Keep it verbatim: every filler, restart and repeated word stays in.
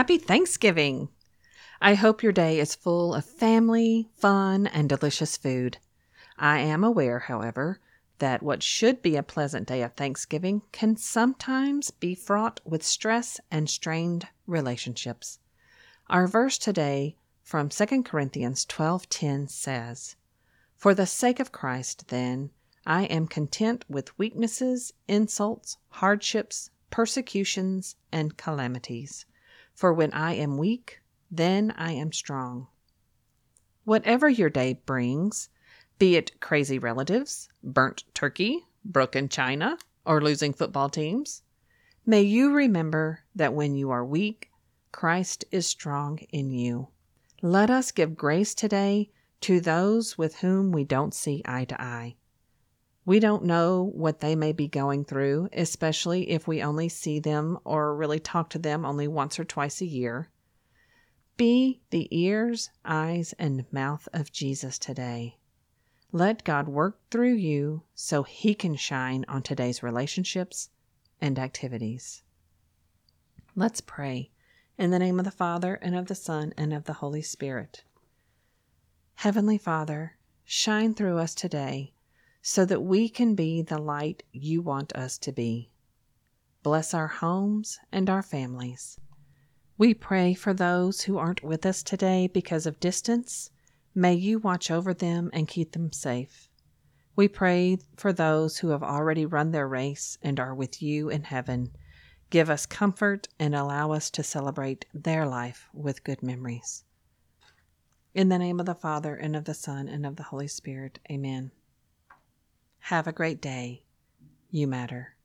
Happy Thanksgiving! I hope your day is full of family, fun, and delicious food. I am aware, however, that what should be a pleasant day of Thanksgiving can sometimes be fraught with stress and strained relationships. Our verse today from Second Corinthians twelve ten says, "For the sake of Christ, then, I am content with weaknesses, insults, hardships, persecutions, and calamities. For when I am weak, then I am strong." Whatever your day brings, be it crazy relatives, burnt turkey, broken china, or losing football teams, may you remember that when you are weak, Christ is strong in you. Let us give grace today to those with whom we don't see eye to eye. We don't know what they may be going through, especially if we only see them or really talk to them only once or twice a year. Be the ears, eyes, and mouth of Jesus today. Let God work through you so He can shine on today's relationships and activities. Let's pray in the name of the Father, and of the Son, and of the Holy Spirit. Heavenly Father, shine through us today so that we can be the light you want us to be. Bless our homes and our families. We pray for those who aren't with us today because of distance. May you watch over them and keep them safe. We pray for those who have already run their race and are with you in heaven. Give us comfort and allow us to celebrate their life with good memories. In the name of the Father, and of the Son, and of the Holy Spirit, amen. Have a great day. You matter.